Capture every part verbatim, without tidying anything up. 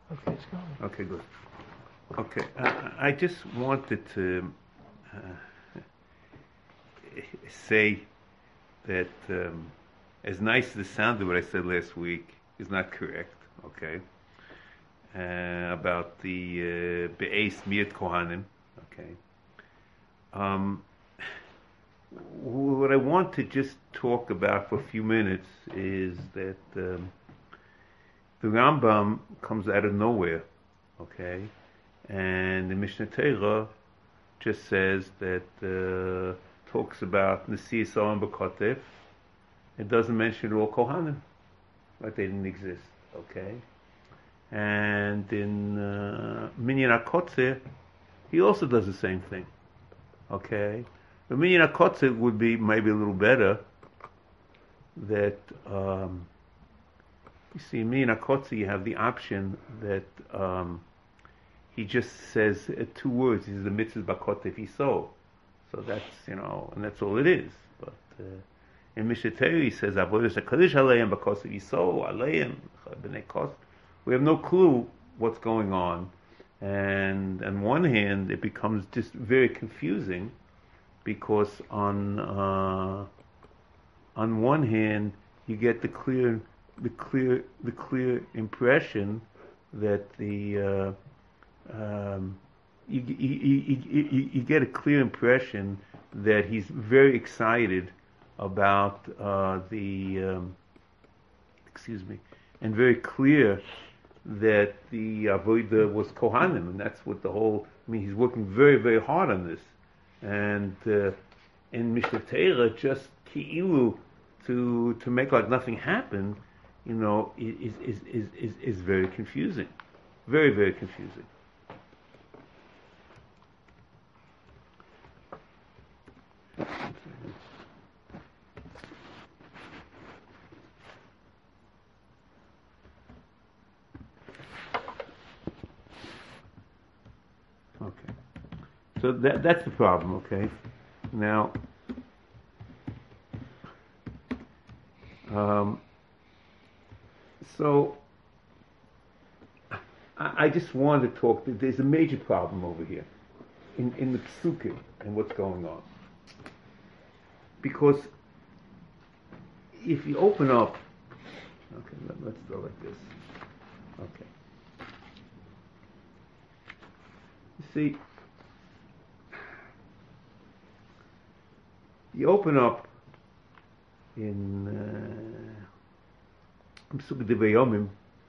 Okay, it's going. Okay, good. Okay, uh, I just wanted to uh, say that um, as nice as it sounded what I said last week is not correct, okay, uh, about the Be'ez Miat Kohanim, okay. Um, what I want to just talk about for a few minutes is that um, the Rambam comes out of nowhere, okay, and the Mishnah Torah just says that uh, talks about Nasi Yisrael B'Kotev. It doesn't mention all Kohanim, like they didn't exist, okay. And in uh, Minyan HaKotzeh, he also does the same thing, okay. The Minyan HaKotzeh would be maybe a little better. That um, you see, in Minyan HaKotzeh, you have the option that um, he just says uh, two words. He says the mitzvah b'Kotev Yisrael. So that's, you know, and that's all it is. But uh, in Mishnah Torah, he says Avodas HaKadosh Aleim b'Kotev Yisrael Aleim b'nei Kos. We have no clue what's going on, and on one hand, it becomes just very confusing because on uh, on one hand, you get the clear the clear the clear impression that the uh, um, you, you, you, you, you get a clear impression that he's very excited about uh, the um, excuse me, and very clear that the avodah was Kohanim, and that's what the whole. I mean, he's working very very hard on this, and uh, in Mishnah Torah just ki'ilu to to make like nothing happen, you know, is is is is, is very confusing, very very confusing. Okay, so that that's the problem. Okay, now. Um, so I, I just wanted to talk. There's a major problem over here in, in the psukim and what's going on. Because if you open up, okay, let, let's go like this. Okay. You see, you open up in Psuk Divrei Yomim,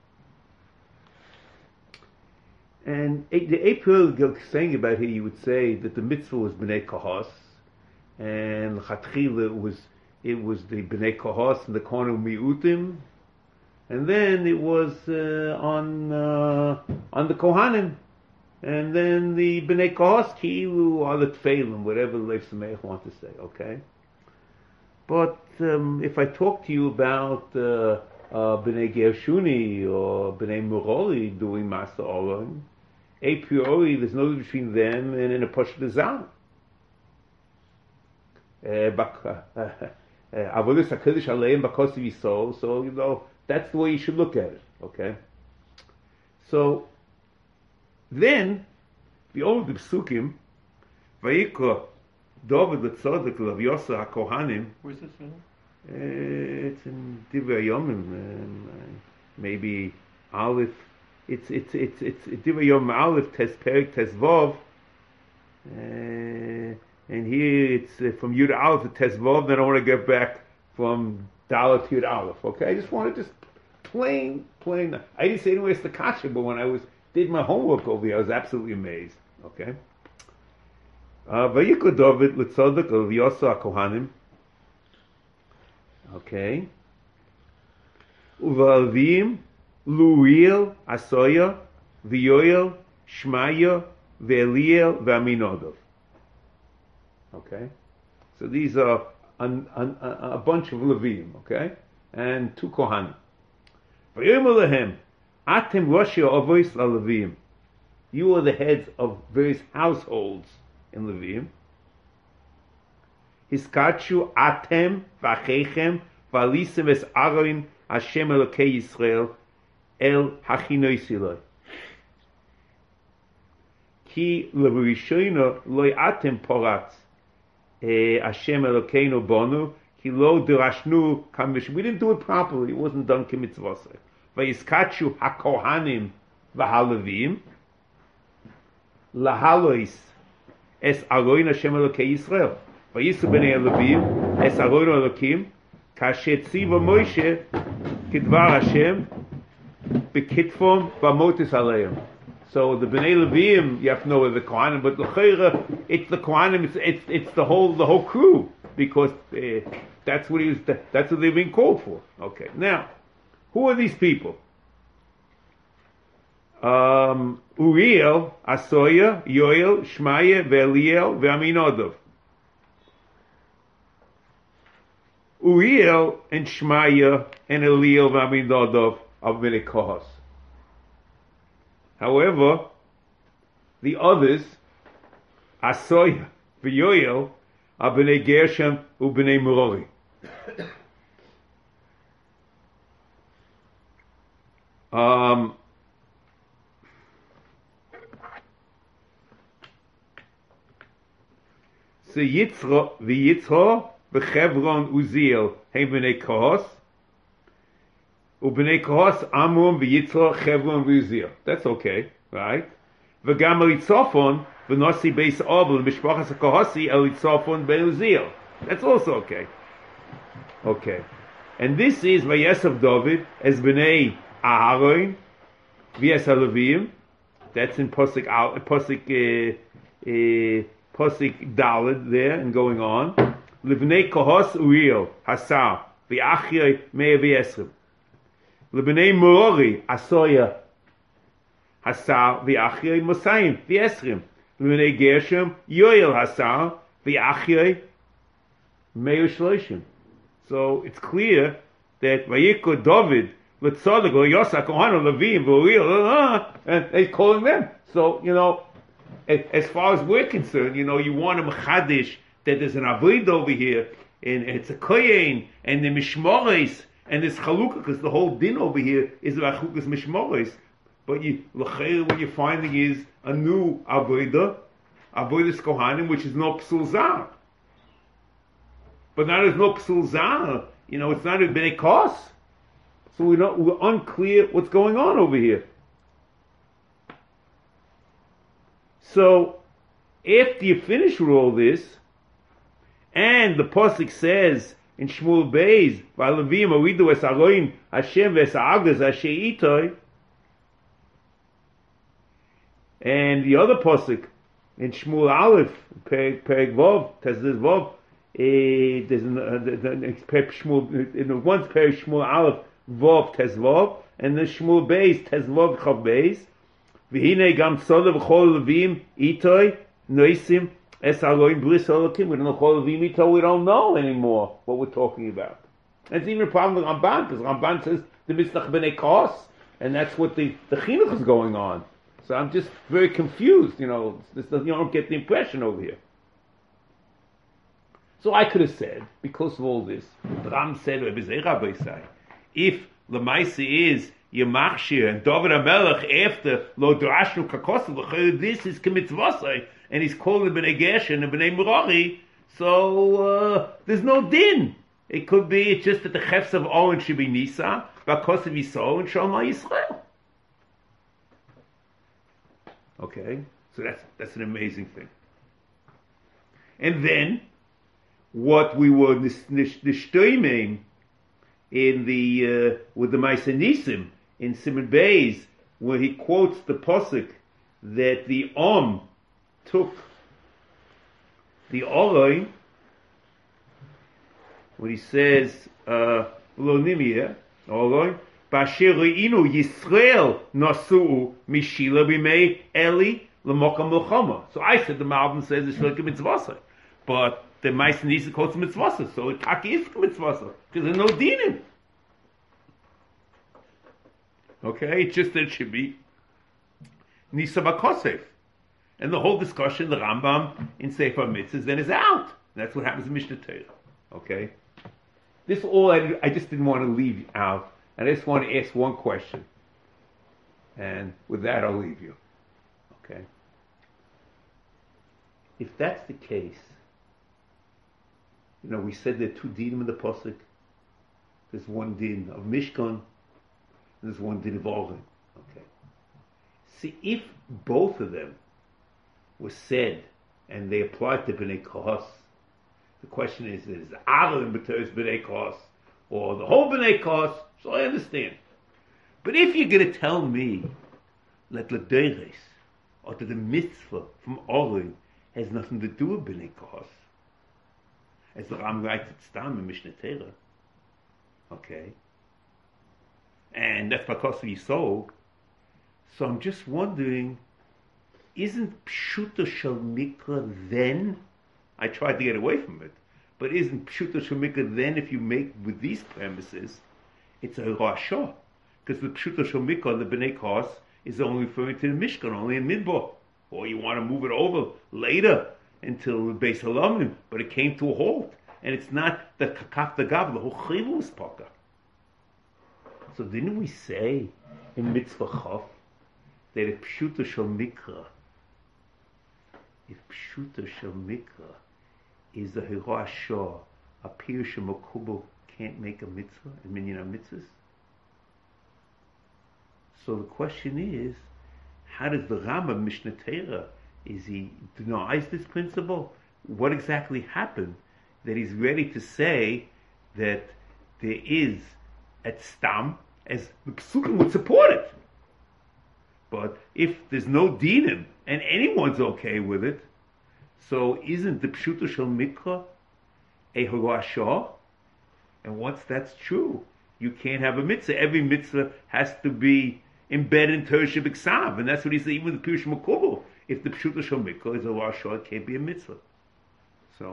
and the April saying about here, you would say that the mitzvah was Bnei Kahos, and Chatchila it was it was the Bnei Kahos and the Kohanim Miutim, and then it was uh, on uh, on the Kohanim, and then the Bnei Kahos Kilu or the Tfeilim, whatever Lev Sameach want to say, okay. But um, if I talk to you about uh, uh, Bnei Gershuni or Bnei Merori doing Masa Olam, a priori there's no difference between them and in a Pashut Zal. Avodas HaKadosh Aleim b'Kosev Yisrael. So you know that's the way you should look at it. Okay. So then the old Psukim, Vayikra. David l'tzodik l'Avyosa HaKohanim. Where's this in? Uh, it's in Divrei Yomim, um, uh, maybe Aleph. It's it's it's it's Divrei Yomim Aleph Tes Perik Tes Vav, uh, and here it's uh, from Yud Aleph to Tes Vav. Then I want to get back from Dalet to Yud Aleph. Okay, I just want to just plain plain. I didn't say anyway it's the kasha, but when I was did my homework over here, I was absolutely amazed. Okay. Vayikra David l'tzodik l'Avyosa HaKohanim. Okay. Uvalvim Luiel Asoya V'Yoel Shmaya V'Eliel V'Aminodov. Okay. So these are an, an, a, a bunch of Levim. Okay, and two Kohanim. V'Yomer lehem Atem Roshi Avos LaLevim. You are the heads of various households in Levim. Hiskachu atem v'achechem v'alisem es Aaron Hashem Elokei Yisrael el hachinoi siloi. Ki levrishona loy atem poratz Hashem Elokeinu bonu ki lo derashnu kamish. We didn't do it properly. It wasn't done kimitzvosei. Vayiskachu hakohanim v'halavim lahalois es aroin Hashem Elokei Yisrael. Vayisu b'nei Elavim es aroin Elokim kasher tziva Moshe kidvar Hashem b'kitfom v'motis aleim. So the Bnei Levim, you have to know the Kohanim, but l'chayra, it's the Kohanim, it's, it's it's the whole the whole crew, because uh, that's what he was, that's what they've been called for. Okay, now, who are these people? Um, Uriel, Asoya, Yoel, Shmaya, Ve'eliel, Ve'aminodov. Uriel and Shmaya and Eliel Ve'aminodov are Bnei Kohos. However, the others, Asoya, V'yoel, are Bnei Gershom and Bnei Merari. Um, so Yitzro, V'yitzro, V'chevron, Uziel, Hein Bnei Kohos, Ubnei Kohos, Amram, V'yitzro, Chevron, V'uziel. That's okay, right? V'gam Elitzofon, V'nosi Beis Obel, Mishpachas HaKohosi, Elitzofon, Ben Uziel. That's also okay. Okay. And this is Vayesov David, as Bnei Aharon, V'yes HaLevim. That's in Posik, Posik, uh, uh, Posik Daled there, and going on. Livnei Kohos, Uriel, Hasar, V'achyoi, Mea V'yesrim. Lebnei Merari, Asoya, Hasar, V'achyoi, Mosayim, V'esrim. Lebnei Gershom, Yoel, Hasar, V'achyoi, Meir Shloshim. So it's clear that Vayikra David, L'tzodik, Yosa, Kohanim, Levim, V'uriel, and they're calling them. So, you know, as far as we're concerned, you know, you want a Mechadish, that there's an Avoid over here, and it's a Kohen, and the Mishmores, and this Chalukah, because the whole din over here is about Chalukas Mishmores. But you, l'chayr, what you're finding is a new Avodah, Avodas Kohanim, which is no Psul Zar. But now there's no Psul Zar, you know, it's not a Bnei Kos. So we're, not, we're unclear what's going on over here. So, after you finish with all this, and the Pasuk says in Shmuel Beis, "V'alavim aridu es aroim Hashem v'es ha'agos asher itoi," and the other Pasuk in Shmuel Aleph, Perek Vov, Tezdes Vov, there's in Shmuel, in the one Perek Shmuel Aleph Vov Tez Vov, and the Shmuel Beis Tez Vov Chav Beis, v'hinei gam soda v'chol levim itoi noisim. Es Elohim Blis Elokim. We don't know Chol Levim Ito. We don't know anymore what we're talking about. And it's even a problem with Ramban, because Ramban says the Misnach B'nei Kos, and that's what the the chinuch is going on. So I'm just very confused. You know, this, you don't get the impression over here. So I could have said, because of all this, Ram said, if the Maisi is Yemachshir and David HaMelech after Lo Dorashnu Kakosel, this is Kemitzvosai, and he's called the Bnei Gershon and Bnei Merari, so uh, there's no din. It could be it's just that the chefs of Owen should be Nisa, Bakos of Yisrael and Shema Yisrael. Okay, so that's that's an amazing thing. And then, what we were nishtoimim in the uh, with the Ma'aseh Nisim in Siman Beis, where he quotes the posuk that the Om took the Oroi, when he says Lo Nimiyah Oroi, B'asher re'inu Yisrael nasu'u mishila b'mei Eli l'mokam l'chama. So I said the Malbim says it's like a mitzvah, but the Ma'aseh Nisim quotes mitzvah, so it taki is mitzvah because there's no dinim. Okay, it's just that it should be Nisa Bakosef. And the whole discussion, the Rambam in Sefer Mitzvahs, then is out. And that's what happens in Mishnah Torah. Okay? This all, I, I just didn't want to leave out. And I just want to ask one question. And with that, I'll leave you. Okay? if that's the case, you know, we said there are two dinim in the pasuk. There's one din of Mishkan, and there's one din of Oren. Okay. See, if both of them were said and they applied to Bnei Kohos, the question is, is Aaron B'teres Bnei Kohos or the whole Bnei Kohos? So I understand. But if you're going to tell me that L'Deires or that the mitzvah from Oren has nothing to do with Bnei Kohos, as the Ram writes at Stam in Mishnah Torah, okay, and that's because of Yisod, so I'm just wondering, isn't Pshuto Shel Mikra then? I tried to get away from it, but isn't Pshuto Shel Mikra then, if you make with these premises, it's a Rasha, because the Pshuto Shel Mikra, the Bnei Kohos, is only referring to the Mishkan, only in Midbar, or you want to move it over later until the Beis Halamim, but it came to a halt, and it's not the Kakaf the Gav, the whole Chayvu was Paka. So didn't we say in Mitzvah Chaf that if Pshuto Shel Mikra, if Pshuto Shel Mikra is the Hira Shah, a Pir Shemokubal can't make a mitzvah, a minyan mitzvahs? So the question is, how does the Rambam Mishnah Torah, is he denies this principle? What exactly happened that he's ready to say that there is at Stam, as the Pesukim would support it? But if there's no dinim and anyone's okay with it, so isn't the Pshuto Shel Mikra a Harashah? And once that's true, you can't have a mitzvah. Every mitzvah has to be embedded in Torah Shebiksav, and that's what he said. Even the Pirush Makubal, if the Pshuto Shel Mikra is a Harashah, it can't be a mitzvah. So,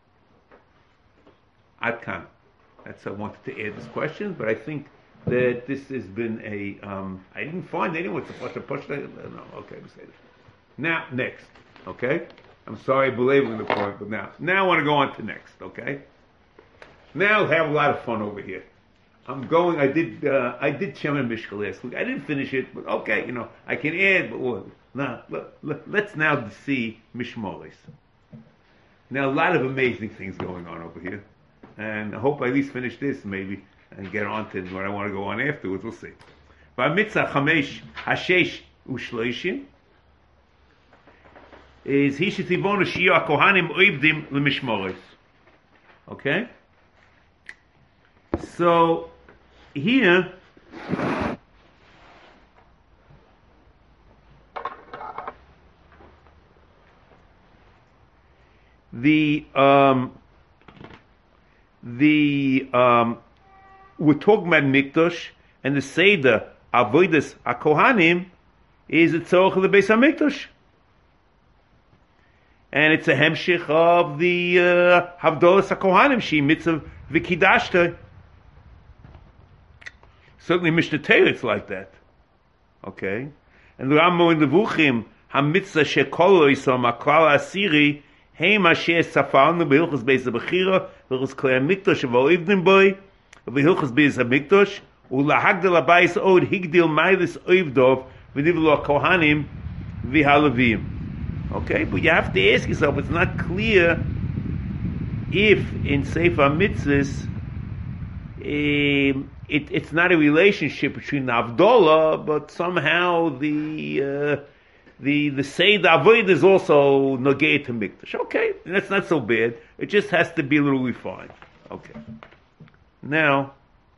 Ad Kan. That's I wanted to add this question, but I think that this has been a. Um, I didn't find anyone supposed to push that. No, okay, we say this. Now, next, okay. I'm sorry, belaboring the point, but now, now I want to go on to next, okay. Now have a lot of fun over here. I'm going. I did. Uh, I did Shemin Mishka last week. I didn't finish it, but okay, you know, I can add. But well, now let, let, let's now see Mishmoris. Now a lot of amazing things going on over here, and I hope I at least finish this maybe and get on to what I want to go on afterwards. We'll see. V'amitzah chamesh hashesh ushloishim is hishitivonu shiyu kohanim oivdim lemishmoris. Okay. So here the um, the um, we're talking about Mikdash, and the Seder Avodas HaKohanim is a tzorach of the Beis HaMikdash, and it's a hemshich of the uh, Havdolas HaKohanim she mitzvah v'kidashta. Certainly Mishnah Torah it's like that. Okay? And the Rambam in the Vuchim, HaMitzvah shekolo isom HaKlal Asiri Heim Asher Safarnu B'Hilchos Beis HaBechira B'Hilchos Klei HaMikdash V'Oivdim Boi V'Hilchos Beis HaMikdash U'Lahagdel HaBayis Od Higdil Mailis Oivdov V'Nivlo HaKohanim V'Halavim. Okay? But you have to ask yourself, it's not clear if in Sefer Mitzvahs um, It, it's not a relationship between the Avdolah, but somehow the uh, the the Seid Avoid is also Nogei to Mikdash. Okay, that's not so bad. It just has to be a little refined. Okay. Now,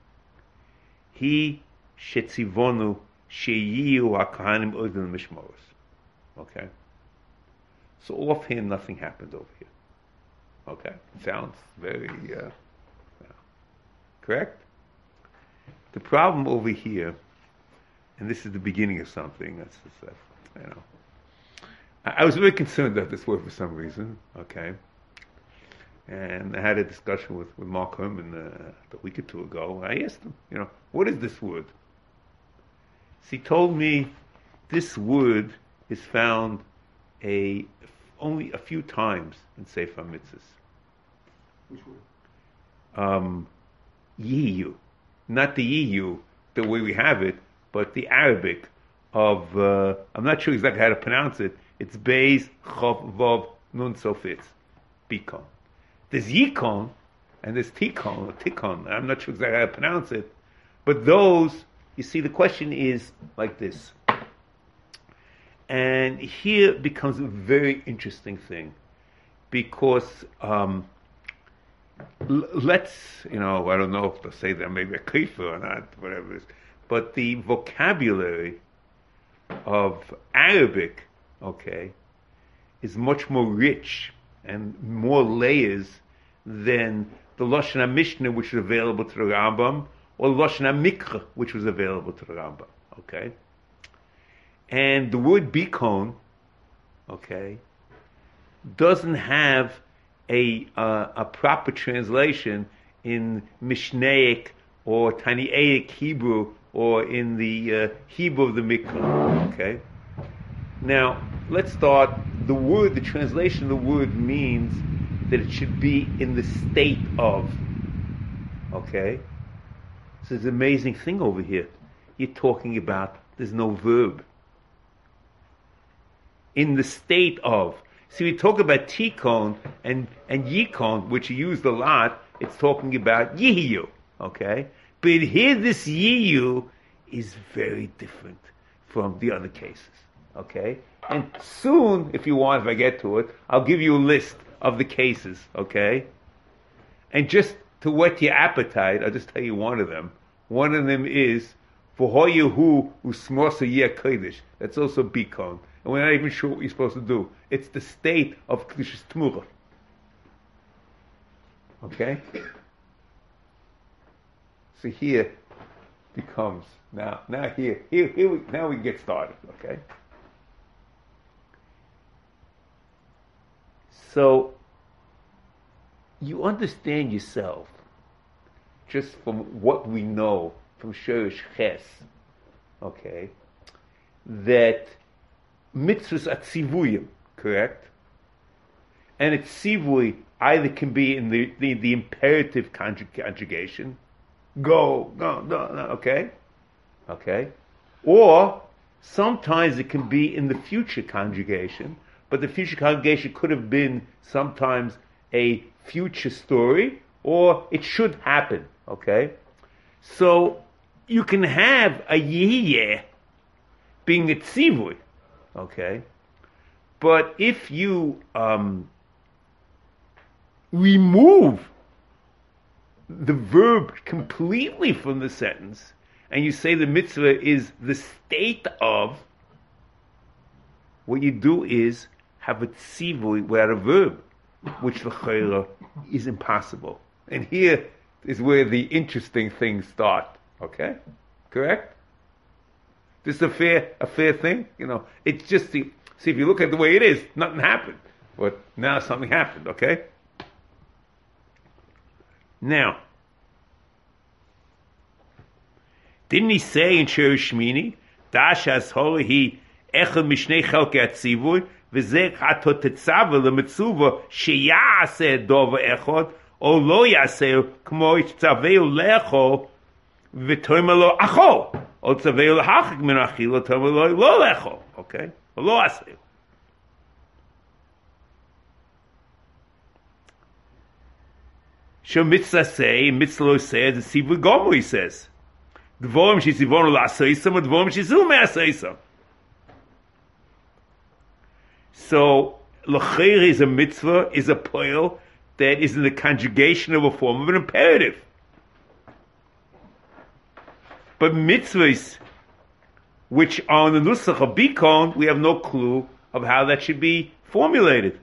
he shetzivonu sheyiu hakahanim oidin mishmoros. Okay. So offhand, nothing happened over here. Okay, sounds very uh, yeah. Correct. The problem over here, and this is the beginning of something, that's, that's you know, I, I was really concerned about this word for some reason, okay, and I had a discussion with, with Mark Herman uh, a week or two ago. I asked him, you know, what is this word? So he told me this word is found a only a few times in Sefer Mitzvahs. Which word? Um, Yiyu. Not the E U, the way we have it, but the Arabic of, uh, I'm not sure exactly how to pronounce it, it's Beis Chav Vav nun sofitz, bikon. There's yikon, and there's tikon, or tikon. I'm not sure exactly how to pronounce it. But those, you see, the question is like this. And here becomes a very interesting thing. Because um, l- let's, you know, I don't know if they'll say that maybe a klifa or not, whatever it is. But the vocabulary of Arabic, okay, is much more rich and more layers than the Lashon HaMishnah, which is available to the Rambam, or Lashon HaMikra, which was available to the Rambam, okay? And the word bikon, okay, doesn't have a uh, a proper translation in Mishnaic or Tanaic Hebrew or in the uh, Hebrew of the Mikra, okay? Now, let's start. The word, the translation of the word means that it should be in the state of, okay? So there's an amazing thing over here. You're talking about, there's no verb. In the state of. See, we talk about tikon and, and yikon, which are used a lot. It's talking about yiyu, okay? But here this yiyu is very different from the other cases, okay? And soon, if you want, if I get to it, I'll give you a list of the cases, okay? And just to whet your appetite, I'll just tell you one of them. One of them is V'hoyehu usmosa yeh kodesh. That's also bikon. And we're not even sure what you're supposed to do. It's the state of Kedushas Tmura. Okay? So here becomes, now, now here, here, here we, now we get started, okay? So, you understand yourself, just from what we know from Shorish Ches, okay, that mitzvahs are tzivuyim, correct? And it's tzivui either can be in the, the, the imperative conjug- conjugation, go, no, no, no, okay? Okay? Or sometimes it can be in the future conjugation, but the future conjugation could have been sometimes a future story, or it should happen, okay? So you can have a yeh being a tzivui, okay? But if you um, remove the verb completely from the sentence, and you say the mitzvah is the state of, what you do is have a tzivui without a verb, which l'chayra is impossible. And here is where the interesting things start. Okay? Correct? This is a fair, a fair thing? You know, it's just the, see, if you look at the way it is, nothing happened. But now something happened, okay? Now, didn't he say in Shorish Shmini, Dash as holy he echel mishnei chelke atzivui, v'zeh chato tetzava lemetzuva sheyaseh dova echod, o lo yaseh kmo itzaveu lechol, v'toyma lo achol, o tzaveu lehachik min achil, o toyma lo lo lechol, okay? O lo aseh. Shom mitzvah say, mitzvah lo say, the tzivui gomu, he says. Dvorim shizivonu la'asoisam, or dvorim shizu me'asoisam. So, l'cheir is a mitzvah, is a poil that is in the conjugation of a form of an imperative. But mitzvahs, which are on the nusach of bikon, we have no clue of how that should be formulated.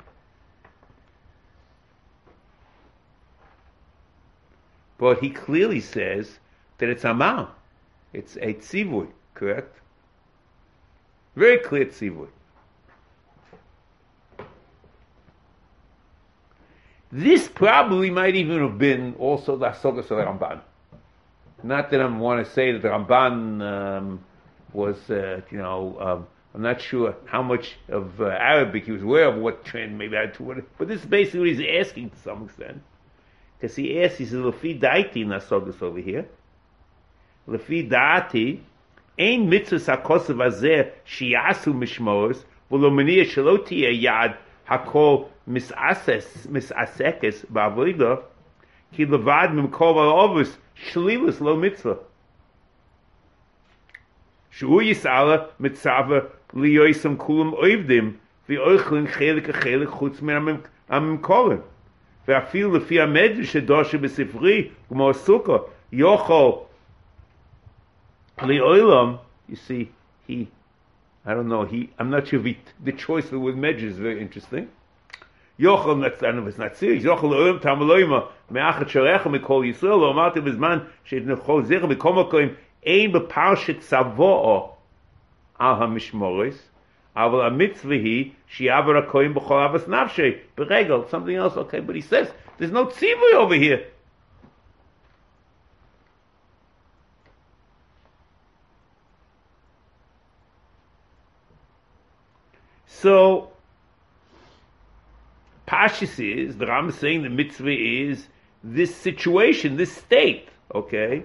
But he clearly says that it's amal. It's a tzivui, correct? Very clear tzivui. This probably might even have been also the Hasogas of the Ramban. Not that I want to say that the Ramban um, was, uh, you know, um, I'm not sure how much of uh, Arabic he was aware of, what trend maybe I had to what, but this is basically what he's asking to some extent. Because he asks, he says, Lefi daiti Hasogas over here. Lefi daati, ein mitzvah sakosav azeh shiyasu mishmos, v'lo maniya shelo tiyeh yad hakol misases misasekes ba'avoida ki levad mimkol va'ovus shlilus lo mitzvah. Shu yisala mitzava liyoisam kulam oivdim v'oichlin chelik chelik chutz min amimkolim. Ve'afil lefi hamedrash shedoshe b'sifri g'mo sukkah yochol li'olam. You see, he, I don't know, he, I'm not sure if he, the choice of the word medrash is very interesting. Yochel, that's, I don't know if it's not serious. Yochel le'olam tamaloima me'achat sharecha mikol Yisrael lo'amarti b'zman she'nechol zecha b'kol makom ein b'parshat tzavo'o al ha'mishmoris aval ha'mitzvah hi she'avar ha'koyin b'chol avas nafshei b'regel, something else, okay, but he says there's no tzivui over here. So Pashas is, the Ram is saying the mitzvah is this situation, this state, okay?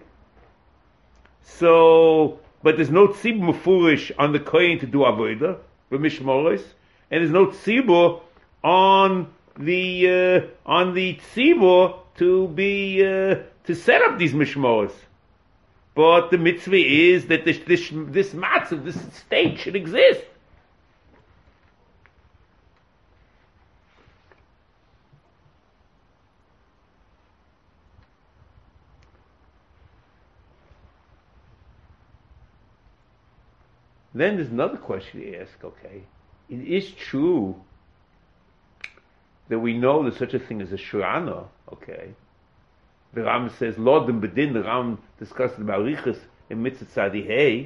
So, but there's no tzibur mefurish on the kohen to do avodah, b'mishmoros, and there's no tzibur on the, uh, on the tzibur to be, uh, to set up these mishmoros. But the mitzvah is that this, this, this matzah, this state should exist. Then there's another question to ask, okay, it is true that we know there's such a thing as a shurana, okay? The Ram says, Lodem Bedin, the Ram discusses about Riches in Mitzvah Tzadihei,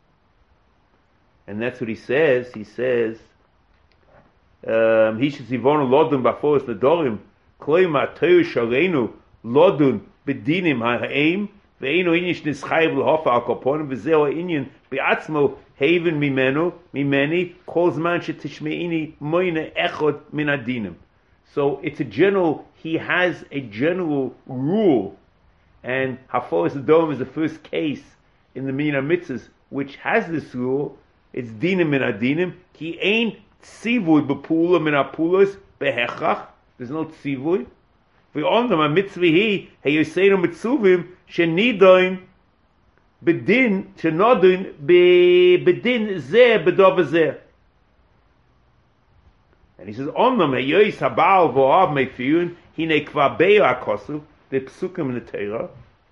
and that's what he says. He says, um, he should zivonu Lodem Baforis Nedorim, Kloima Teu Shalenu, Lodun Bedinim HaEim, Ve'enu Inyish Nischayev L'hofa Al Koponim, V'zeo Inyin Be'atzmo, Haven mimenu, mimeni, kol zman shetishmeini moine echod min adinim. So it's a general, he has a general rule, and Haforis Adom is the first case in the Mina Mitzvahs which has this rule. It's dinim min adinim, ki ein tzivui bepula min apulas behechach, there's no tzivui. V'ondam a mitzvah hi, heyoseinu mitzuvim, shenidoin, bedin shenodin bedin zeh bedov zeh. And he says, Omnam heyois habal vo'av mefiyun hine kvabeo akosu the psukim in the Torah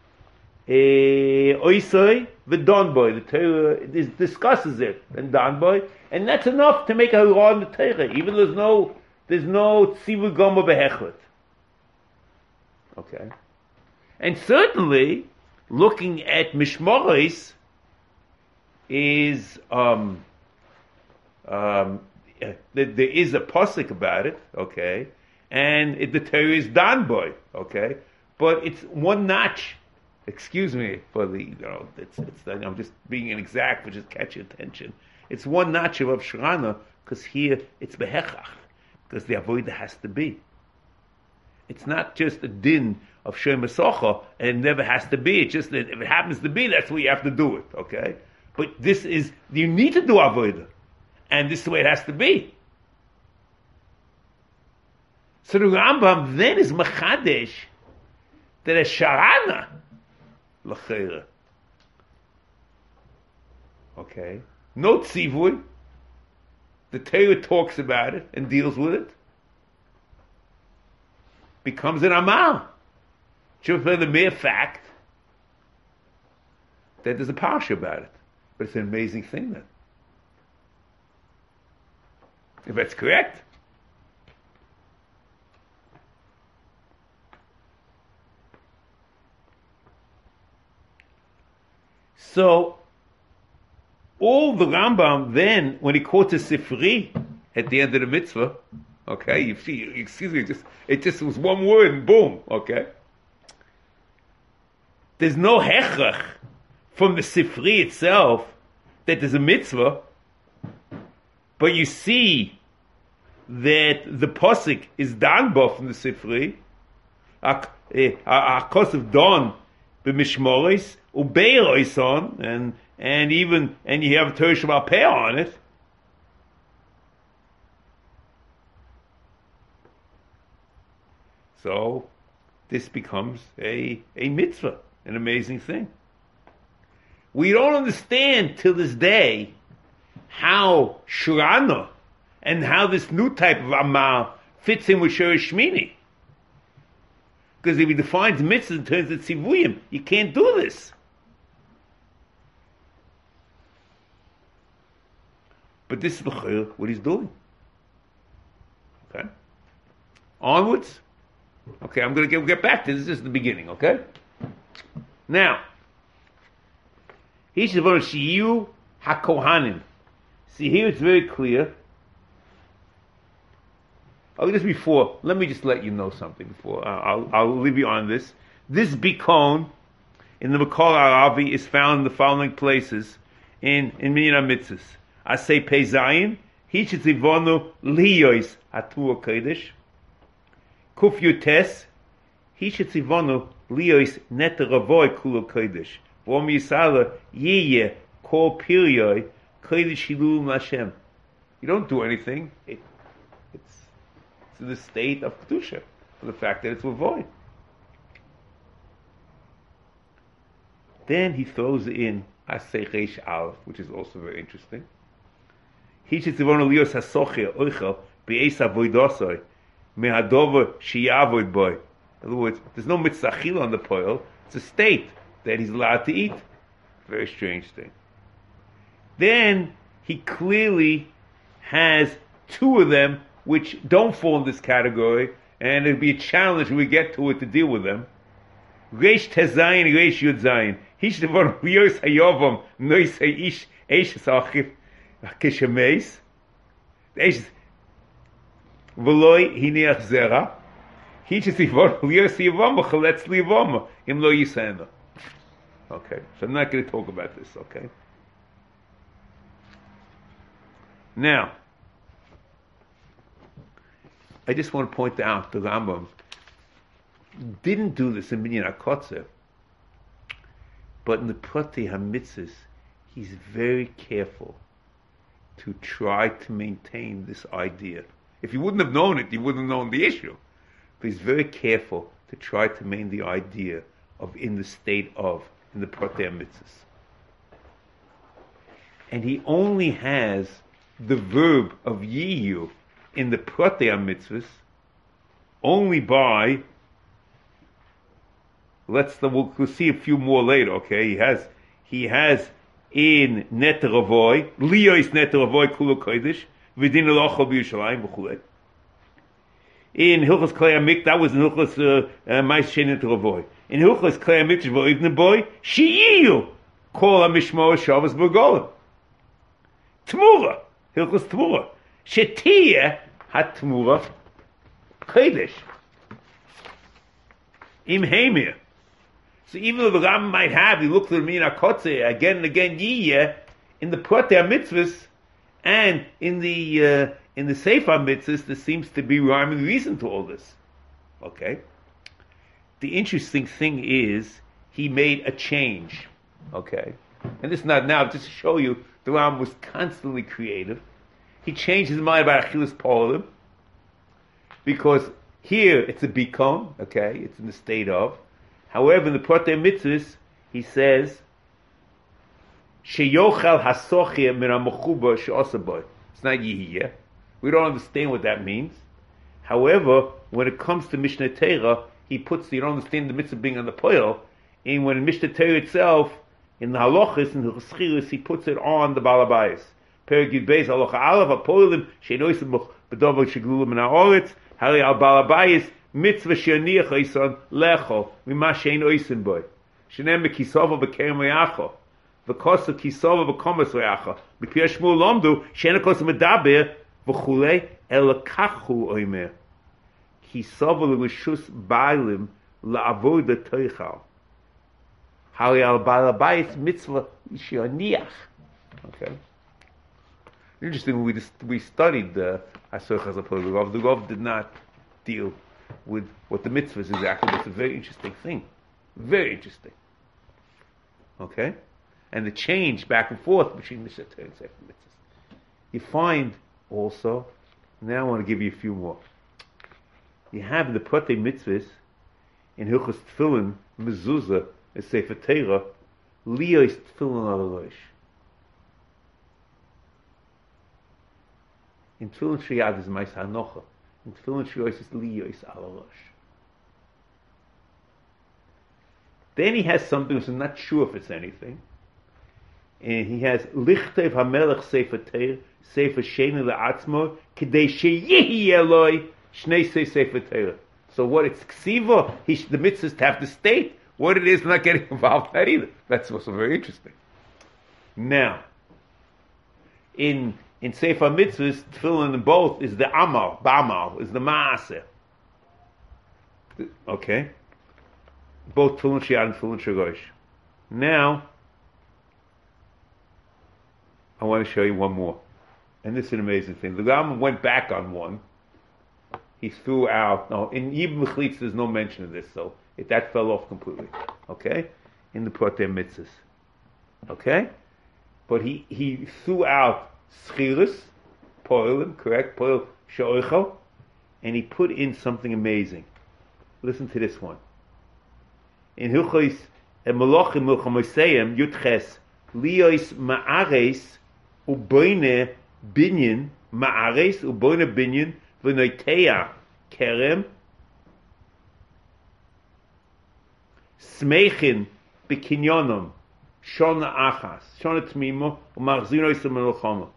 oisoi v'donboy. The Torah discusses it and donboy, and that's enough to make a law in the Torah, even though there's no there's no tzivu gomo behechlet. Okay, and certainly looking at Mishmoros is, um, um, there, there is a pasuk about it, okay, and it, the Torah is done by, okay, but it's one notch. Excuse me for the, you know, it's, it's, I'm just being inexact, but just catch your attention. It's one notch above Shurana, because here it's behechach, because the avodah has to be. It's not just a din of Shem Socha, and it never has to be. It's just that if it happens to be, that's where you have to do it, okay? But this is, you need to do Avodah, and this is the way it has to be. So the Rambam then is Machadesh, that a Sharana, L'cheira, okay? No Tzivui, the Torah talks about it and deals with it, becomes an Amal. Just for the mere fact that there's a parsha about it. But it's an amazing thing then. If that's correct. So, all the Rambam then, when he quotes a Sifri at the end of the mitzvah, okay, you see, excuse me, it just, it just was one word and boom, okay? There's no hechrach from the Sifri itself that there's a mitzvah, but you see that the posik is danbo from the Sifri, akos of don b'mishmoris ubeiroison, and and even and you have Torah Shabbat Peh on it. So this becomes a, a mitzvah, an amazing thing. We don't understand till this day how Shurana and how this new type of Amal fits in with Shurish Shmini. Because if he defines mitzvahs in terms of tzivuyim, you can't do this. But this is what he's doing. Okay? Onwards. Okay, I'm going to get, get back to this. This is the beginning, okay? Now, he should vote Shiyu HaKohanim. See, here it's very clear. Oh, just before, let me just let you know something before. Uh, I'll, I'll leave you on this. This Bikon in the Makol Aravi is found in the following places in, in Minyan HaMitzvahs. I say Peizayin, Hichit Zivonu Liyois Atur Kodesh. Kuf Yutes, Hichit Zivonu Liyois Neter Avoy Kulu Kodesh. Vom Yisala Yiye Kol Piriyoi Kodesh Hilul Hashem. You don't do anything. It, it's, it's in the state of Kedusha, for the fact that it's Avoy. Then he throws in Asay Reish Aleph, which is also very interesting. Hichit Zivonu Liyois Hasocher Oichel Be'ez Avoidosoi Mehadover Shiyavoid Boy. In other words, there's no mitzvah achila on the poil. It's a state that he's allowed to eat. Very strange thing. Then he clearly has two of them which don't fall in this category, and it'll be a challenge when we get to it to deal with them. Reish Tezayin, Reish Yud Zayin. Hish Devon Riyos Hayovam Nois Haish Eish Sachif Kishemeis. Eish V'loi Hineach Zera. Hish Devon Riyos Hayovam Chaletz Liyavam Im Lo Yisena. Okay, so I'm not going to talk about this, okay? Now, I just want to point out the Rambam didn't do this in Minyan HaKotzer, but in the Prati HaMitzvahs, he's very careful to try to maintain this idea. If he wouldn't have known it, he wouldn't have known the issue. But he's very careful to try to maintain the idea of in the state of, in the Prati HaMitzvahs. And he only has the verb of Yiyu in the Prati HaMitzvahs only by, let's, we'll, we'll see a few more later, okay? He has, he has in Neter Avoy, Liyois Neter Avoy Kulu Kodesh, V'din Elocho B'Yushalayim V'chulei. In Hilchos Klei HaMikdash, that was in Hilchos uh, uh, Mais Shein Neter Avoy. In Hilchos Klei HaMikdash V'Oivne Boy, She'iyu Kol HaMishmor Shavas B'Golim. Tmura, Hilchos Tmura. Shetiyeh HaTmura Kodesh. Im Heimir. So even though the Ram might have, he looked at the Minyan HaKotzer again and again, Yiyeh, in the Prati HaMitzvahs and in the uh, in the Sefer HaMitzvahs, there seems to be rhyme and reason to all this. Okay? The interesting thing is, he made a change. Okay? And this is not now, just to show you, the Ram was constantly creative. He changed his mind about Achilas Polim, because here it's a bikon, okay, it's in the state of. However, in the Prati HaMitzvahs, he says, Sheyochel hasochir min ha-mechuba she'osaboy. It's not yihiyeh. We don't understand what that means. However, when it comes to Mishnah Torah, he puts, you don't understand the mitzvah being on the poil, and when in Mishnah Torah itself, in the halachas, in the cheschiris, he puts it on the balabayas. Perek Yud Beis halacha aleph ha-poilim she'noisim b'dover sheglulim min ha'oretz hari al balabayas mitzvah she'aniach oisan lecho mima she'en oisin boy she'nem mekisova b'kerem re'acho v'kosa kisova b'komas re'acho b'pir shmul lomdu she'en kosa medaber v'chulei elakachu oimer kisova l'rishus ba'alim la'avoda toichal hari al balabayas mitzvah she'aniach. Okay. Interesting, we just, we studied the Asur Chazal the Rav. The Rav did not deal with what the mitzvahs exactly. It's a very interesting thing. Very interesting. Okay? And the change back and forth between Mishnah Torah and Sefer Mitzvahs. You find also, now I want to give you a few more. you have the Protei Mitzvahs in Hilchos Tefillin, Mezuzah, and Sefer Torah, Liyos Tefillin al Rosh. In Tefillin Sheyad is Ma'aseh Hanocha. In Tefillin Sheyos is Liyos al Rosh. Then he has something which I'm not sure if it's anything. And he has Lichtev HaMelech Sefer Torah, Sefer Sheni Le'atzmo, K'dei Sheyihi Eloi, Shnei Sefer Torah. So what it's ksiva, he the mitzvahs to have to state what it is. We're not getting involved in that either. That's also very interesting. Now, in in Sefer Mitzvahs, tefillin in both is the amal, ba'amal, is the maaseh. Okay, both tefillin sheyad and tefillin shegosh. Now, I want to show you one more, and this is an amazing thing. The Rambam went back on one. He threw out, no, in Yibam Mechlitz there's no mention of this, so it, that fell off completely, okay, in the Protei Mitzvahs, okay, but he, he threw out Schiris, Poilim, correct, Poil She'oichel, and he put in something amazing. Listen to this one. In Hilchos Melochim Milchamoseim Yutches Liyos Ma'ares Uboine Binyan Ma'ares Uboine Binyan V'noiteya Kerem Smechin B'kinyonom Shona Achas Shona Tmimo U'Machzino Yisrael Melchama.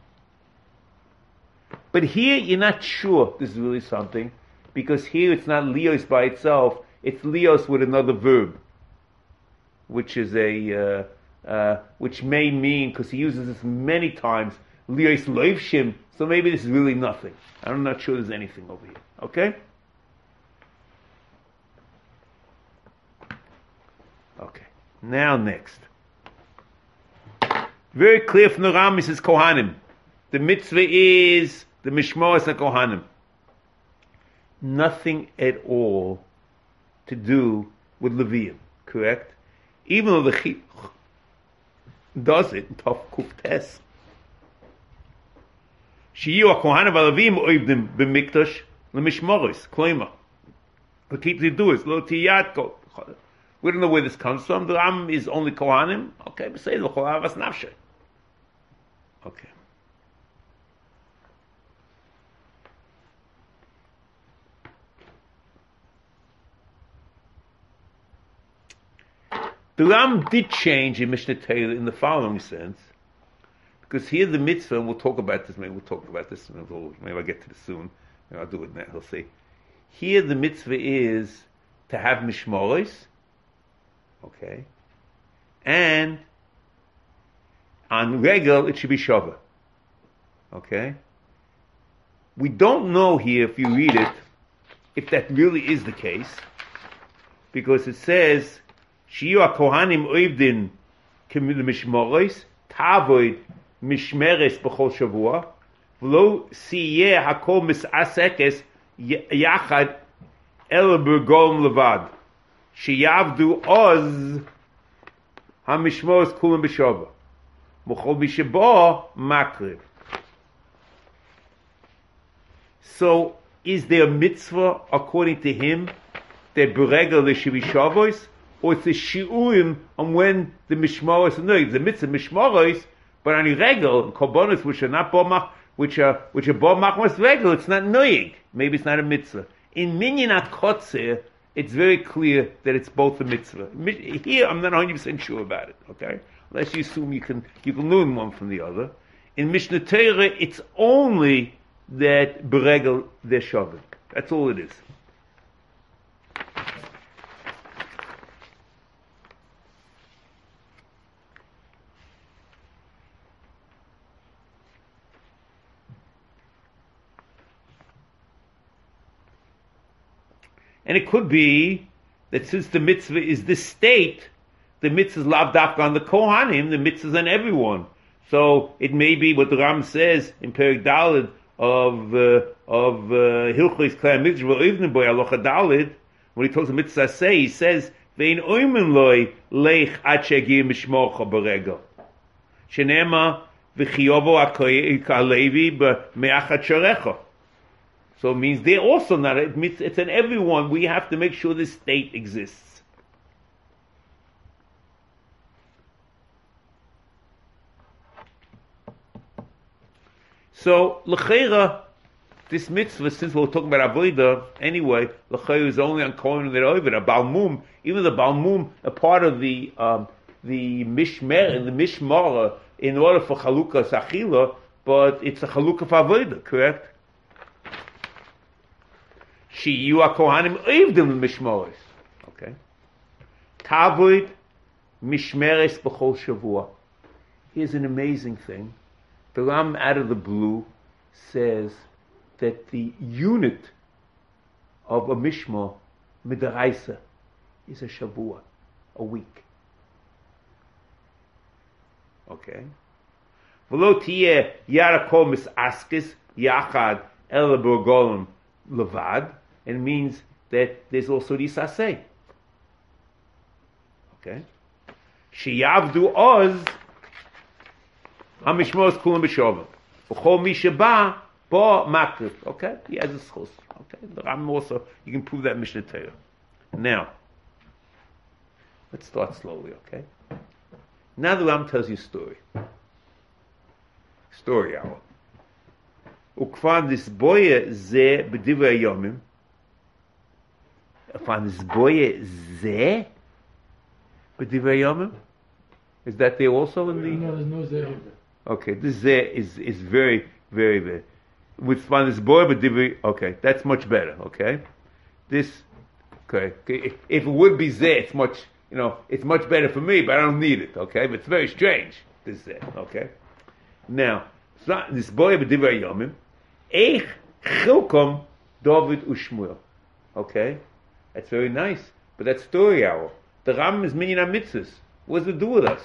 But here you're not sure this is really something, because here it's not Leos by itself, it's Leos with another verb, which is a uh, uh, which may mean, because he uses this many times, Leos Leivshim, so maybe this is really nothing. I'm not sure there's anything over here. Okay? Okay. Now next. Very clear from the Ram, it says Kohanim. The mitzvah is the Mishmoras and Kohanim. Nothing at all to do with Levium, correct? Even though the Chinuch does it in Tov Kuf Tes. Shiyu HaKohanim v'Levim oivdim b'mikdash l'mishmoros, kloima. The key to do is lo tiyat ko. We don't know where this comes from. The Ram is only Kohanim. Okay, but say l'chol avas nafshe. Okay. The Ram did change in Mishnah Torah in the following sense, because here the mitzvah, and we'll talk about this, maybe we'll talk about this, maybe I'll get to this soon, maybe I'll do it now, he'll see. Here the mitzvah is to have mishmoros, okay, and on regel it should be shava, okay. We don't know here, if you read it, if that really is the case, because it says, Shiyu HaKohanim oivdin k'mil mishmoros, tavoid mishmeres b'chol shavua, v'lo siyeh hakol mis'asekes yachad el b'golm levad, sheyavdu oz ha-mishmoros kulam b'shava, m'chol b'sheba makriv. So, is there a mitzvah, according to him, that b'regel there should be shavos, or it's a shiurim on when the mishmoros are no, the mitzvah mishmoros, but on the regel, korbanos which are not bomach, which are which are bomach was regel, it's not noyig. Maybe it's not a mitzvah. In minyan akotzer, it's very clear that it's both a mitzvah. Here, I'm not one hundred percent sure about it. Okay, unless you assume you can you can learn one from the other. In Mishnah Torah, it's only that beregel they're shavim. That's all it is. And it could be that since the mitzvah is this state, the mitzvah is lav dafka on the Kohanim, the mitzvah is on everyone. So it may be what the Ram says in Perek Daled of uh, of Hilchos Klei Mitzvah Oivdim Bo Alocha Daled, when he talks about mitzvah say, he says vein oimen loy leich ad shegir mishmocha beregel shenema v'chiyovo ha'levi b'me'achat sharecha. So it means they're also not, it means it's in everyone. We have to make sure this state exists. So, l'cheira, this mitzvah, since we're talking about avodah, anyway, l'cheira is only on Kohen that over a balmum, even the balmum, a part of the um, the mishmer, the mishmara, in order for chalukah sachila, but it's a chalukah for avodah, correct? Shiyu ha-kohanim oivdim mishmaris. Okay. Tavoid mishmeres b'chol shavua. Here's an amazing thing. The Ram out of the blue says that the unit of a mishmar midaraisa is a shavua, a week. Okay. V'lo tiyeh yara kol misaskis yachad el b'golim levad. It means that there's also the isaseh. Okay. Sheyavdu oz hamishmos kulam b'shovam. V'chol mi sheba bo makrif. Okay. He has a schus. Okay. The Ram also, you can prove that Mishnah Torah. Now, let's start slowly. Okay. Now the Ram tells you a story. Story hour. Ukvan this boye ze b'divrei yomim. Ukvan this boye ze b'divrei yomim. Is that there also in the? No, there's no ze. Okay, this ze is is very very very. With Ukvan this boye b'divrei. Okay, that's much better. Okay, this. Okay, if, if it would be ze, it's much. You know, it's much better for me, but I don't need it. Okay, but it's very strange. This ze. Okay. Now, this boy b'divrei yomim. Eich chilkom David u'Shmuel. Okay? That's very nice. But that's story hour. The Ram is minyan mitzvahs. What does it do with us?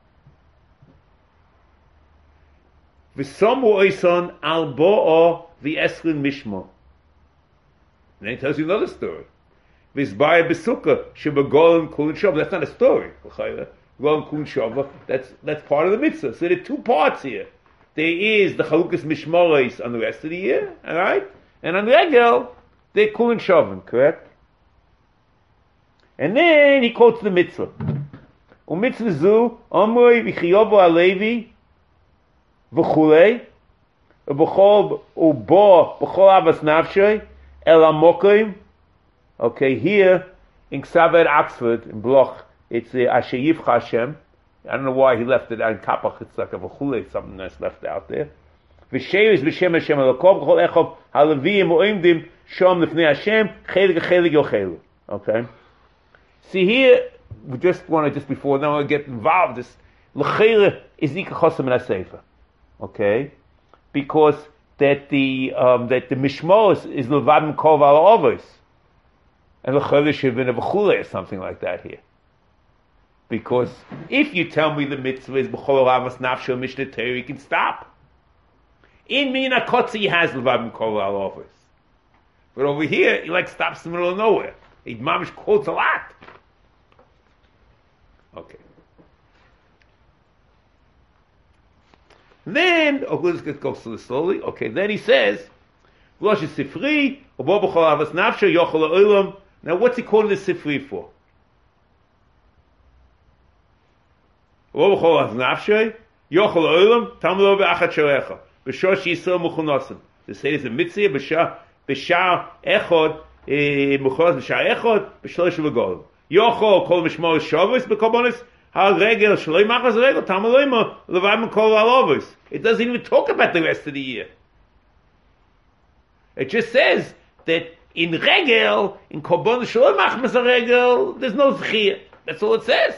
V'somu oison al bo'o v'esrin mishmo. And then he tells you another story. V'izbaya b'sukkah shebegolim kulin shova. That's not a story. Golim kulin shova. That's that's part of the mitzvah. So there are two parts here. There is the Chalukas Mishmaros on the rest of the year, all right? And on the Regel, they're Kulin Shavim, correct? And then he quotes the mitzvah. U'mitzvah zu, Omroi v'chiyobo alevi, v'chulei, u'b'chol, u'bo, b'chol avas nafshay, el amokim. Okay, here, in Ksaver Oxford, in Bloch, it's the Asher Yivcha Hashem. I don't know why he left it on Kapach. It's like a v'chulei, something that's left out there. V'sheir is v'shem Hashem alakom k'chol echov halaviyim u'imdim shom lefnei Hashem chelik chelik yochelu. Okay. See here, we just want to just before now I get involved. This l'cheira is ika chosam in hasefer. Okay, because that the um, that the mishmos is levad kol v'al avos, and l'cheira should have been a v'chulei or something like that here. Because if you tell me the mitzvah is b'chol avos nafsho mishnah Torah, you can stop. In Mina Kotzi he has levad kol v'al avos, but over here he like stops in the middle of nowhere. He mamish quotes a lot. Okay. Then, oh, let's get go slowly. Okay, then he says, "V'losh sifri, ubo b'chol avos nafsho yochol ha'olam." Now, what's he calling the sifri for? Ubo b'chol avos nafsho yochol ha'olam tamlo be'achat shorecha b'shosh yisrael muchunosim. The say is a mitzvah b'shah b'shah echod muchunos b'shah echod b'shlosh v'golim. Yochol kol mishmor shavos b'korbanos ha-regel shloi machas regel tamaloima levad kol alovos. It doesn't even talk about the rest of the year. It just says that in regel, in korbanos shloi machas regel, there's no zchiyah. That's all it says.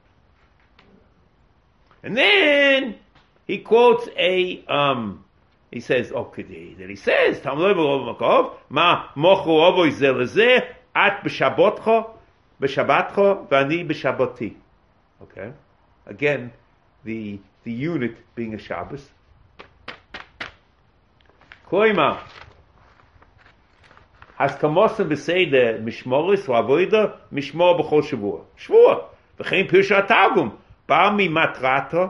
And then he quotes a um he says okay that he says tamaloima makov ma mochu avoy zelazeh at b'shabotcha b'shabbatcha v'ani b'shabbati. Okay, again, the the unit being a Shabbos. Kloima haskamosim b'seider mishmoris v'avoida mishmor b'chol shavua. Shavua v'chein pirsha targum bar mi matrata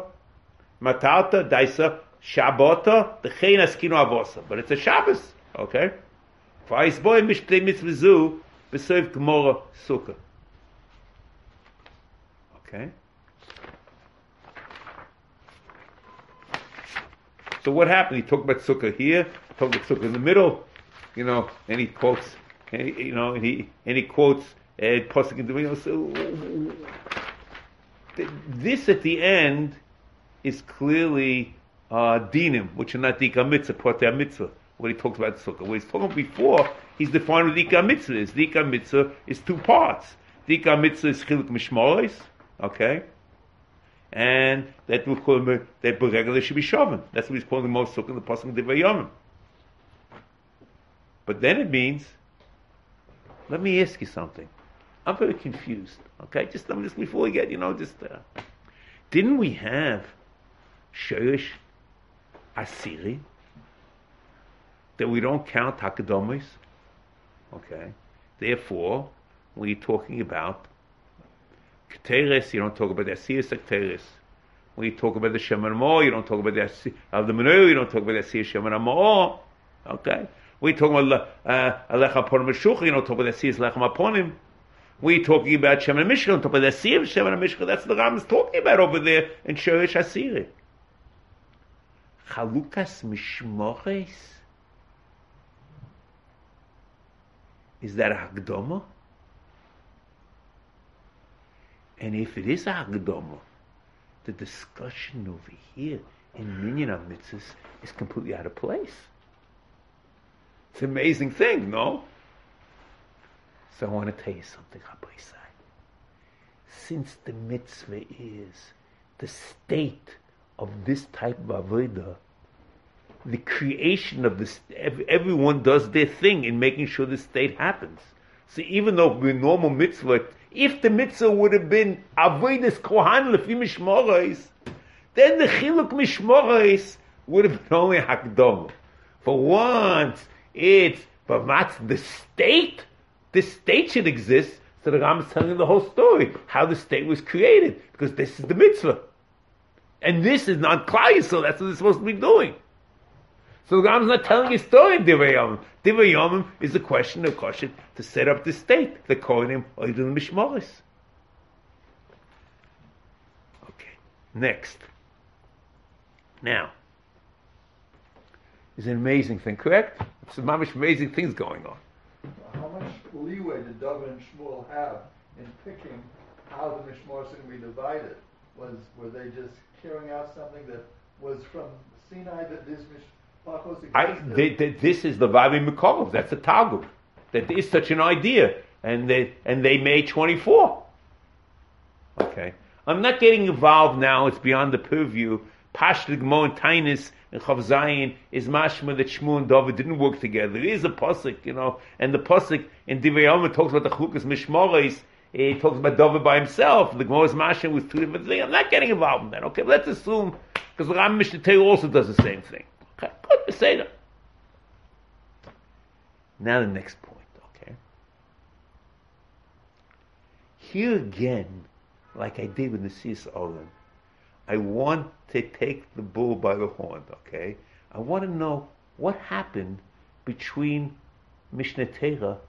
matarta daisa shabbata v'chein askinu avosa. But it's a Shabbos. Okay, Vayis boy mishtei mitzvah zu b'soif Gemara Sukkah. Okay. So what happened? He talked about Sukkah here, talked about Sukkah in the middle, you know, and he quotes, and he, you know, and he and he quotes uh, Pasuk in the middle. So this at the end is clearly uh, dinim, which are not dika mitzvah, protei mitzvah. When he talks about Sukkah, what he's talking before, he's defined what dika mitzvah is. Dika mitzvah is two parts. Dika mitzvah is chiluk mishmoros, okay. And that we call him that regular should be shaven. That's what he's calling the most sukkah in the pasuk of Divrei Yomim. But then it means, let me ask you something. I'm very confused. Okay, just just before we get, you know, just uh, didn't we have Shorish Asiri that we don't count Hakadomis? Okay, therefore, when you're talking about Keteris, you don't talk about the Asiyas Keteris. When you talk about the Sheman Mo, you don't talk about the Asiyas of the Menu, you don't talk about the Asiyas Sheman Mo. Okay? When you talk about Alecha Aponim Meshucha, you don't talk about the Asiyas Lechem Aponim. When you're talking about Sheman Mishcha, you don't talk about the Asiyas Sheman Mishcha. That's what the Ram is talking about over there in Shorish Asiri. Chalukas Mishmoches. Is that a Hagdoma? And if it is a Hagdoma, the discussion over here in Minyan HaMitzvahs is completely out of place. It's an amazing thing, no? So I want to tell you something, Rabbi Isai. Since the mitzvah is the state of this type of avodah, the creation of this, everyone does their thing in making sure the state happens. So even though the normal mitzvah, if the mitzvah would have been avodas kohan lefi mishmoros, then the chiluk mishmoros would have been only hakdom. For once, it's but that's the state. The state should exist. So the Ram is telling the whole story how the state was created because this is the mitzvah, and this is not klal, so that's what it's supposed to be doing. So the Ram is not telling a story in Divrei Yomim. Divrei Yomim is a question of kosher to set up the state. They're calling him Oidul Mishmoris. Okay, next. Now, it's an amazing thing, correct? It's a mamish amazing things going on. How much leeway did David and Shmuel have in picking how the Mishmor is going to be divided? Was were they just carrying out something that was from Sinai that this Mishmor I, they, they, this is the Vavi Mikov. That's a Targum. That there is such an idea, and they and they made twenty-four. Okay, I'm not getting involved now. It's beyond the purview. Pashto Gmo and Tainis and Chav Zayin is mashma that Shmuel and David didn't work together. There is a pasuk, you know, and the pasuk in Divrei Yomim talks about the Chlukas Mishmoros. It talks about David by himself. The Gemara's mashma was two different things. I'm not getting involved in that. Okay, but let's assume because the Ram Mishnah Torah also does the same thing. Okay, good to say that. Now the next point, okay? Here again, like I did with the Sis Olam, I want to take the bull by the horn, okay? I want to know what happened between Mishnah Torah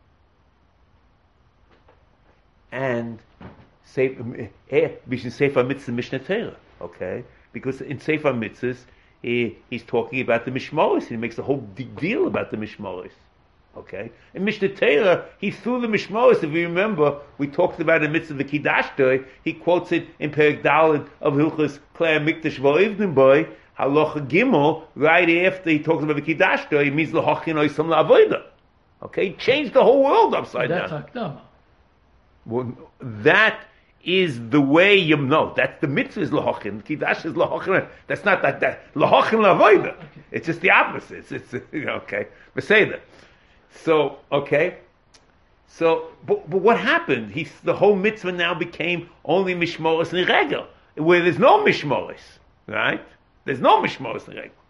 and Sefer Mitzvah Mishnah Torah, okay? Because in Sefer Mitzvahs, He, he's talking about the Mishmoros. He makes a whole big deal about the Mishmoros. Okay? In Mishnah Torah, he threw the Mishmoros. If you remember, we talked about the mitzvah of the Kiddush. He quotes it in Perek Daled of Hilchos Klei Mikdash V'Oivdim Boy, Halacha Gimel, right after he talks about the Kiddush. He means L'Hochin Oisam La'avodah. Okay? He changed the whole world upside That's down. Hakdama. Well, that is the way you know. That's the mitzvah is lahochin. Kiddush is lahochin. That's not that that lahochin lavoida. Okay. It's just the opposite. It's, it's you know, okay. Beseder. So okay. So but, but what happened? He the whole mitzvah now became only mishmoros and regel, where there's no mishmoros, right? There's no mishmoros and regel.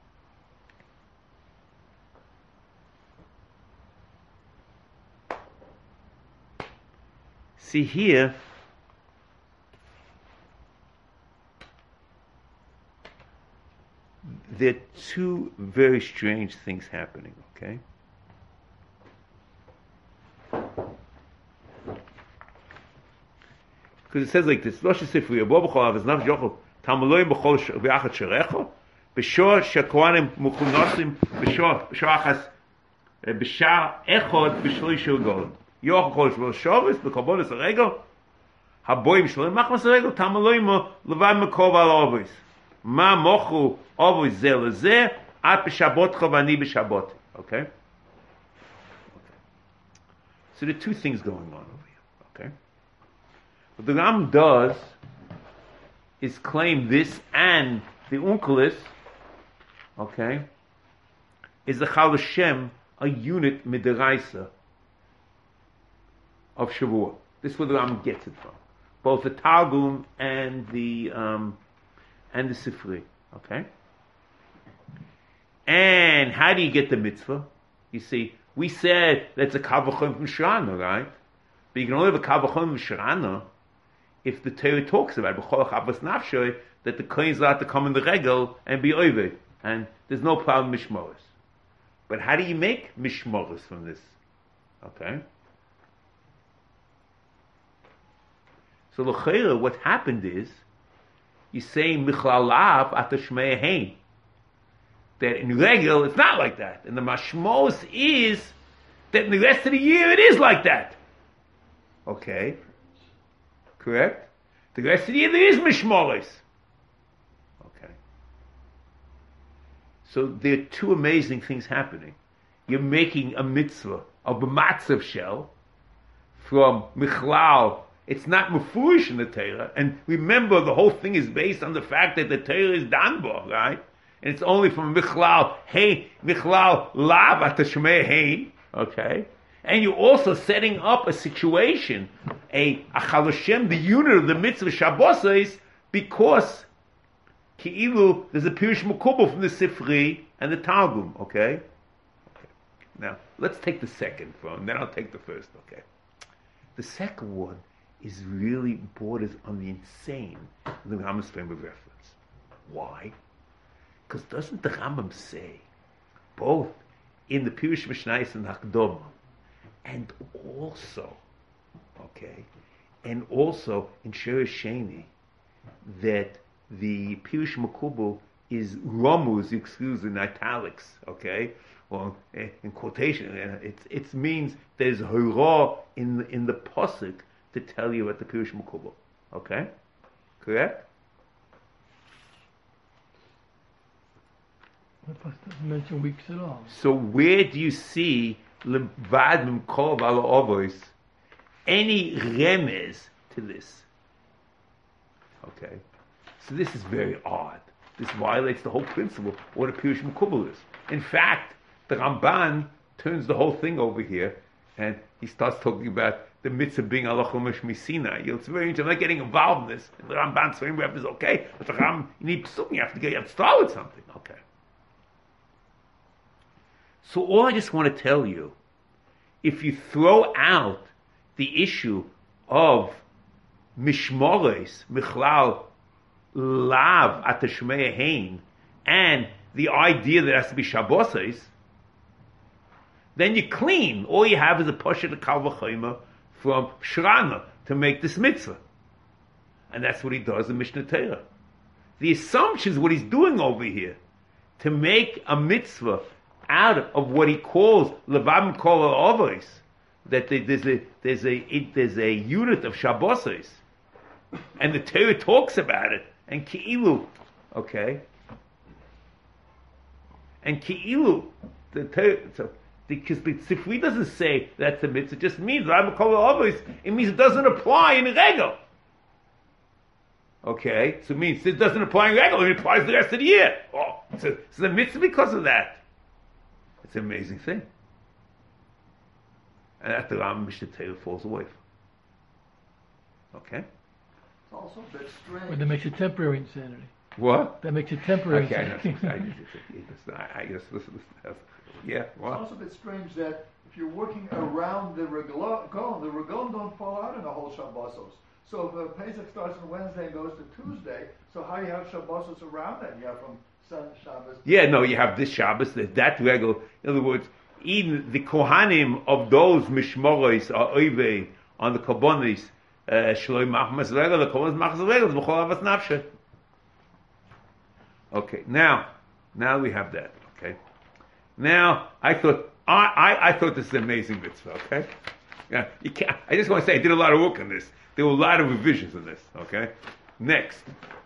See here. There are two very strange things happening, okay? Because it says like this, Rosh Sifri, Abo B'chol Av, Znav Yochel, Tamaloim B'chol V'achat Sherecho, B'shor Shekoanim Muchunosim, B'shor, B'shor Achas, B'shar Echod, B'shloish Shilgol. Yochel Chol Shvol Shovis, B'kobonis Aregel, Haboim Shloim Machmas Aregel, Tamaloim Levad Mekov Al Ovis. Ma Mochu Ovis Zeh Lezeh, At B'Shabot Chavani B'Shabot. Okay? So there are two things going on over here. Okay? What the Ram does is claim this and the Unkelis, okay, is the Chal Hashem, a unit midiraisa of Shavuot. This is where the Ram gets it from. Both the Targum and the um, and the Sifri. Okay? And how do you get the mitzvah? You see, we said that's a Kavachon from Shana, right? But you can only have a Kavachon from Shana if the Torah talks about B'chol Chavas Nafshoy, that the Kohen's allowed to come in the Regel and be Oived. And there's no problem Mishmoris. But how do you make Mishmoris from this? Okay? So L'cheira, what happened is, you say Michlalav Atashmei Hein. That in Regel, it's not like that. And the Mashmos is that in the rest of the year, it is like that. Okay? Correct? The rest of the year, there is Mishmoris. Okay. So there are two amazing things happening. You're making a mitzvah of a matzav shell from Michlal. It's not mufurish in the Torah. And remember, the whole thing is based on the fact that the Torah is danbo, right? And it's only from Michlal, hey, Michlal lav atashmei hein, okay? And you're also setting up a situation, a Chal Hashem, the unit of the mitzvah Shabbos, because Ki'ilu, there's a Pirush Mekubal from the Sifri and the Targum, okay? Okay. Now, let's take the second one, then I'll take the first, okay? The second one is really borders on the insane, the Rambam's frame of reference. Why? Because doesn't the Rambam say, both in the Pirush Mishnayos and Hakdama, and also, okay, and also in Shir Sheni, that the Pirush Mekubal is Romuz, excuse in italics, okay, or in quotation, it it means there's hurrah in the, in the pasuk to tell you about the Pirush Mekubal, okay, correct? It doesn't mention weeks at all. So where do you see Levad Mimkov Ala Ovos any remez to this? Okay, so this is very odd. This violates the whole principle of what a Pirush Mekubal is. In fact, the Ramban turns the whole thing over here, and he starts talking about the mitzvah being Allah Chumash Misina. It's very interesting. I'm not getting involved in this. And the Ramban's framework is okay, but the Ram, you need psukim. You have to get, you have to start with something. Okay. So all I just want to tell you, if you throw out the issue of Mishmores, Michlal, Lav, Atashmei Hein, and the idea that it has to be Shabbos, then you're clean. All you have is a Pasha to Kal V'Chomer from Shrana to make this mitzvah. And that's what he does in Mishnah Torah. The assumption is what he's doing over here, to make a mitzvah out of what he calls Levam Kol Avos, that there's a there's a it, there's a unit of Shabbos, and the Torah talks about it, and Ki'ilu, okay, and Ki'ilu, the Torah, so, because the Sifri doesn't say that's a mitzvah, it just means Levam Kol Avos. It means it doesn't apply in Regel. Okay, so it means it doesn't apply in Regel, it applies the rest of the year. Oh, so it's a mitzvah because of that. It's an amazing thing. And that the Ram Mishnah Torah falls away from. Okay? It's also a bit strange. But that makes it temporary insanity. What? That makes it temporary Okay, I know. insanity. I just, I, I just listen, listen. Yeah, It's what? also a bit strange that if you're working around the Regalim, the Regalim don't fall out in the whole Shabbosos. So if uh, Pesach starts on Wednesday and goes to Tuesday, so how do you have Shabbosos around that? You have from Sun Shabbos. Yeah, no, you have this Shabbos, that, that regular. In other words, even the Kohanim of those Mishmoros are Oivei on the Karbonis, Shloi machmas regel, the kol is machmas regel, b'chol avas nafshe. Okay, now, now we have that. Okay, now I thought I, I, I thought this is an amazing mitzvah. Okay, yeah, you can't. I just want to say I did a lot of work on this. There were a lot of revisions in this. Okay, next.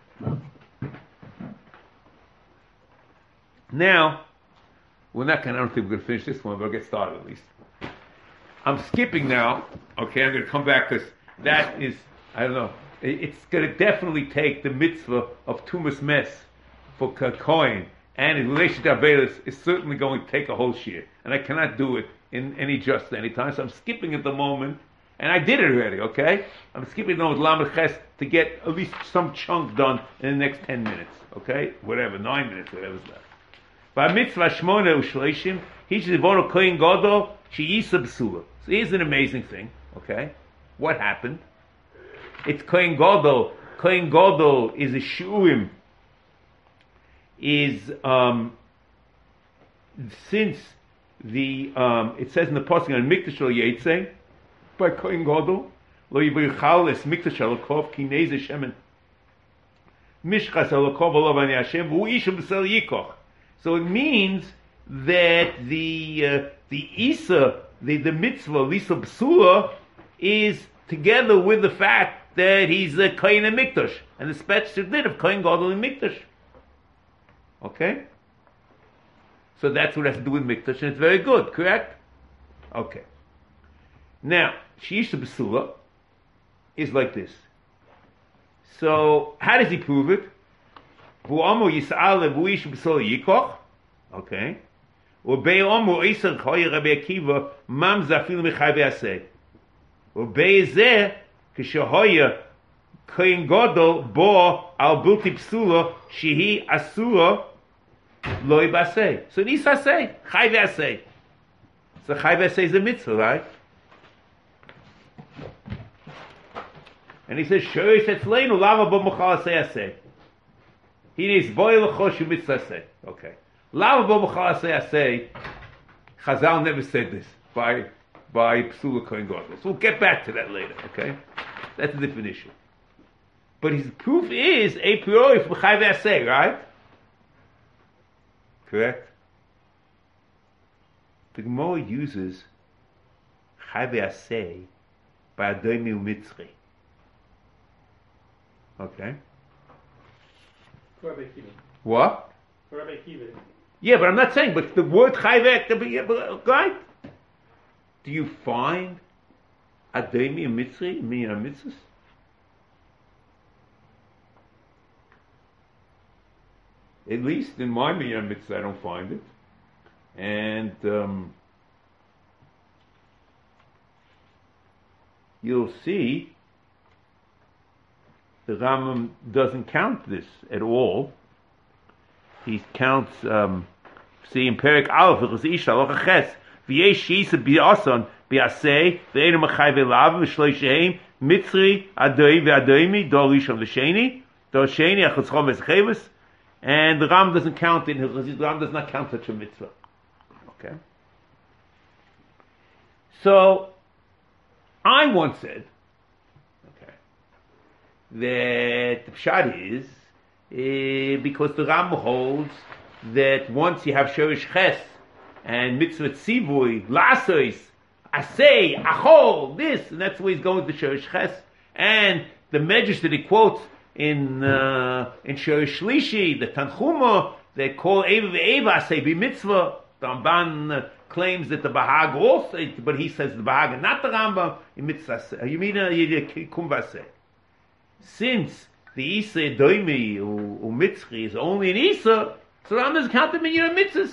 Now, we're not going. I don't think we're going to finish this one, but I'll get started at least. I'm skipping now. Okay, I'm going to come back because that is, I don't know. It's going to definitely take the mitzvah of Tumas Mes for Kohen, and in relation to Avelis, is certainly going to take a whole shir, and I cannot do it in any justice any time. So I'm skipping at the moment, and I did it already. Okay, I'm skipping now with Lamed Ches to get at least some chunk done in the next ten minutes. Okay, whatever, nine minutes, whatever's left. By mitzvah shmona u'shleishim, he should devote Kohen Gadol she'isa b'sula. So here's an amazing thing. Okay, what happened? It's Kohen Gadol. Kohen Gadol is a shu'im. Is um, since the um, it says in the pasuk on Mikdash Lo Yetze by Kohen Gadol Lo Yibrichal Es Mikdash Alokov Ki Neze Shemen Mishchas Alokov Olav Ani Hashem Hu Ishum B'Sel Yikoch. So it means that the uh, the Isa the the mitzvah Lisa B'Sula is together with the fact that he's a Kohen in Mikdash and the special din of Kohen Gadol in Mikdash. Okay? So that's what it has to do with Mikdash, and it's very good, correct? Okay. Now, Sheisha B'Sula is like this. So, how does he prove it? V'omu Yis'ale V'uish B'Sula Yikoch. Okay. U'bei omu Eisar Choy Rabbi Akiva Mam Zafil Mechai V'aseh. U'bei Zeh Kishahoya Kohen Gadol Bo Al Bulti B'Sula Shehi Asura Loi Basei. So this Asei, Chai V'asei. So Chai V'asei is a mitzvah, right? And he says, Shoyis Etzleinu Lava Bo Mochal Asei Asei. He needs Boi L'choshu Mitzvah Asei. Okay. Lava Bo Mochal Asei Asei. Chazal never said this by by Psula Kohen Gadol. So we'll get back to that later, okay? That's a different issue. But his proof is a priori from Chai V'asei, right? Correct? The Gemara uses Chai V'asei by Adomi U'Mitzri. Okay? For Rabbi Akiva. What? For Rabbi Akiva. Yeah, but I'm not saying, but the word Chai V'asei, right? Do you find Adomi U'Mitzri, Minyan Mitzvahs? At least in my Minyan Mitzvah, I don't find it. And um, you'll see the Rambam doesn't count this at all. He counts, um, see in Perek Aleph, V'chos Isha, Locha Ches, V'yesh Shisa B'yason, B'yasei, V'einu Machai V'lav, V'shloi Shehem, Mitzri, Adoi, V'adoimi, Dor Rishon V'sheni, Dor Sheni, Achotzchom V'scheves. And the Ram doesn't count it. The Ram does not count such a mitzvah. Okay. So, I once said, okay, that the pshat is uh, because the Ram holds that once you have shorish ches and mitzvah tzivui, lasos, asay, achol, this, and that's where he's going to shorish ches, and the medrash that he quotes in uh, in Shorish Shlishi, the Tanchuma, they call Eva Ve'eva say be mitzvah. The Ramban uh, claims that the Bahag also, but he says the Bahag and not the Rambam in mitzvah. You mean uh, Kumvase? Since the Isa Doimi or Mitzri is only an Isa, so Rambam doesn't count them in your mitzvahs.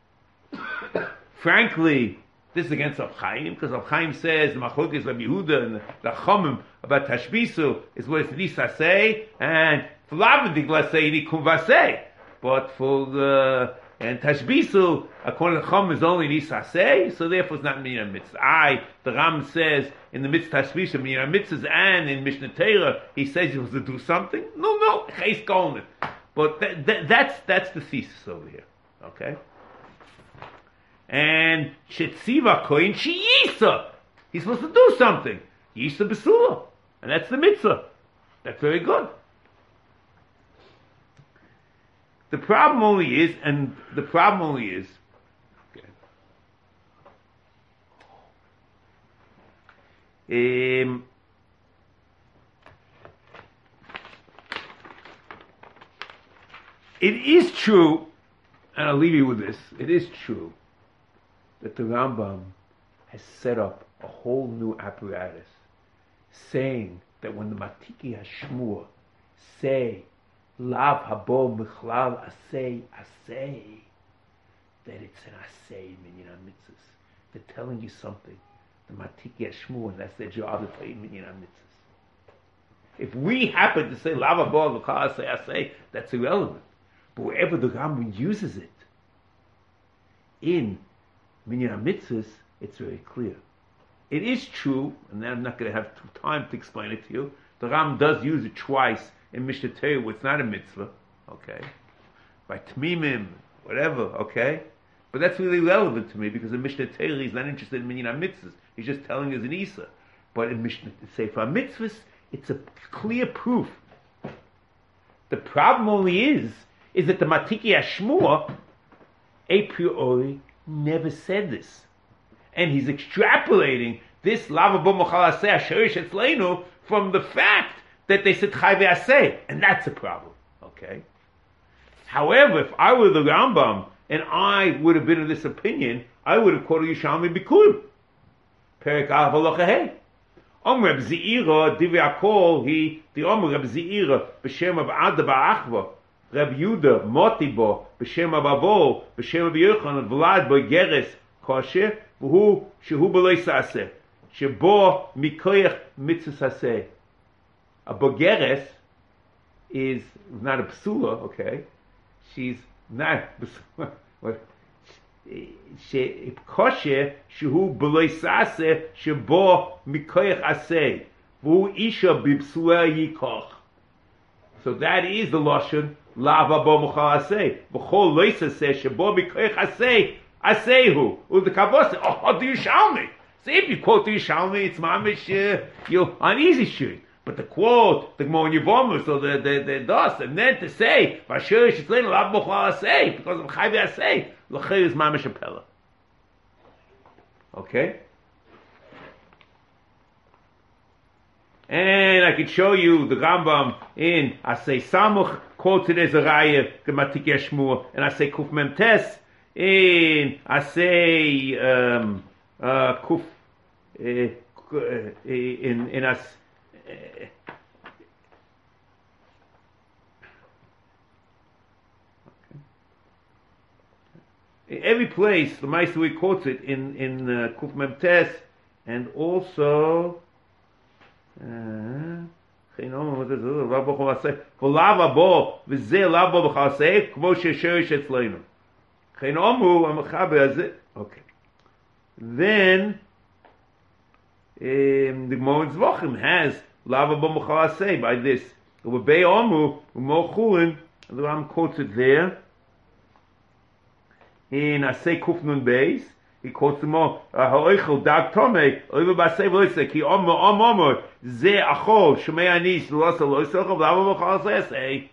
Frankly, this is against Rav Chaim, because Rav Chaim says the Machlokes Rabbi Yehuda and the Chomim about Tashbisu is what it's Nisa say, and for Lavedik, let's say, Nikum Vasei. But for the, and Tashbisu, according to Chomim, is only Nisa say, so therefore it's not Minyan Mitzvah. I, the Ram says, in the Mitzvah Tashbisu, Minyan Mitzvahs, and in Mishnah Torah, he says he was to do something. No, no, Chais Golden. But that, that, that's, that's the thesis over here. Okay? And Shetziva Kohen Sheyisa. He's supposed to do something. Yisa B'Sula. And that's the mitzvah. That's very good. The problem only is, and the problem only is, okay, um, it is true, and I'll leave you with this, it is true that the Rambam has set up a whole new apparatus saying that when the Matiki Hashmur say Lav habo michlal asay asay, that it's an asay minyan mitzvahs. They're telling you something. The Matiki Hashmur, and that's their job to tell you minyan mitzvahs. If we happen to say Lav habo michlal asay asay, that's irrelevant. But wherever the Rambam uses it in minyan mitzvahs, it's very clear. It is true, and I'm not going to have time to explain it to you. The Ram does use it twice in Mishnah Torah, where it's not a mitzvah, okay? By Tmimim, whatever, okay? But that's really relevant to me because in Mishnah Torah he's not interested in minyan mitzvahs. He's just telling us an Isa. But in Mishnah Sefer mitzvahs, it's a clear proof. The problem only is, is that the Matiki Hashmur, a priori, never said this. And he's extrapolating this lava bo mochal aseh asherish etzleinu from the fact that they said chai ve'aseh, and that's a problem. Okay. However, if I were the Rambam and I would have been of this opinion, I would have quoted Yishalmi Bikurim. Perek Aleph Halacha Hey. Om Reb Zeira Divrei Hakol he the Om Reb Zeira b'shem of Ada ba'achva Reb Yuda Motibo b'shem of Avo b'shem of Yochanan Vlad b'geres kosher. Who shehu b'loy saseh shebo mikoyach mitzvah saseh. A bogeres is not a psula, okay? She's not what? She kosher shehu b'loy saseh shebo mikoyach aseh. Who isha b'psula yikoch. So that is the lashon lava bo mochal aseh. B'chol loy saseh shebo mikoyach aseh. Asehu, with the Kavos, oh, do you Yishalmi? See, if you quote the Yishalmi, it's mamish, uh, you're on easy street. But the quote, the Gemara Yevomus, or the, the, the Das, and then to say, Vashur Shitlein, Lav Mochal Aseh, because of Chai Aseh, L'chei is mamish apella. Okay? And I could show you the Rambam in Aseh Samuch, quoted as a Raya, the Matiki Hashmur, and Aseh Kuf Memtes, in I say um, uh, kuf uh, in in us uh, in every place the Meister quotes it in in uh, kuf memtes and also uh, Okay. Then um, the Gemara Zvachim has lava b'mochal aseh by this. Ubei omu u'mochulin. The Ram quotes it there in Aseh Kufnun Beis. He quotes the more ha'oichel dag tomei oiva b'aseh v'loiseh ki omu omu omu ze achol shmei anis l'osa l'oiseh lava b'mochal aseh.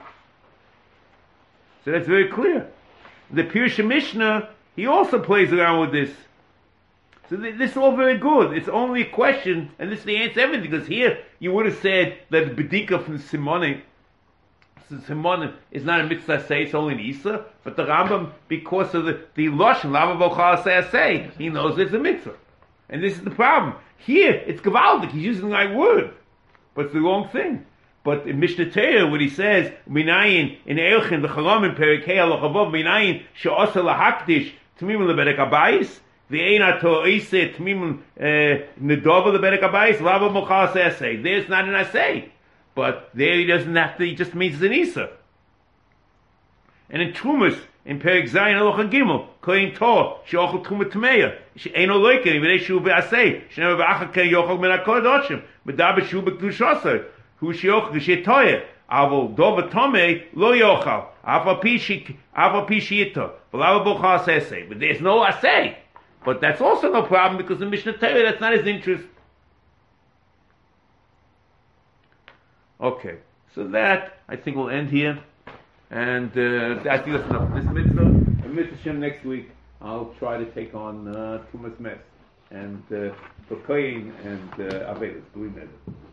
So that's very clear. The Pirush Mishnah, he also plays around with this. So th- this is all very good. It's only a question, and this is the answer to everything, because here you would have said that the Bedika from Simonim, Simonim is not a mitzvah say, it's only an Isa, but the Rambam, because of the, the Lashon, Lava Bochal say, he knows it's a mitzvah. And this is the problem. Here, it's Gavaldik, he's using the right word, but it's the wrong thing. But in Mishnah Torah, when he says, Minayin, in Eilchin, the Chalam, in Perikei HaLachavov, Minayin, She'osa Lahakdish, Tmimun Lebedek Abayis, the Eina To'ise, Tmimun Nedova Lebedek Abayis, Lava Mochal Aseh. There's not an Aseh. But there he doesn't have to, he just means an Isa. And in Trumas, in Perik Zayin Halach Gimel, Koyin Tor, She'ochel Truma Tmeya, She'eno Loiken, Yivnei Shu Be'aseh, She'never Ba'achak Ken Yochel Min HaKod Oshim, Medaber Shu Be'Kdushosah, Hu She'ochel She'toye, Avol Dova Tomei, Lo Yochel, Afa Pishi, Afa Pishito, V'lava Bochal Aseh. But there's no Aseh. But that's also no problem, because in Mishnah Torah, that's not his interest. Okay, so that I think we'll end here, and uh, I think that's enough. This mitzvah, and mitzvah Shem next week, I'll try to take on uh, Tumas Mess and uh, Kokain and uh, Avelis. Do we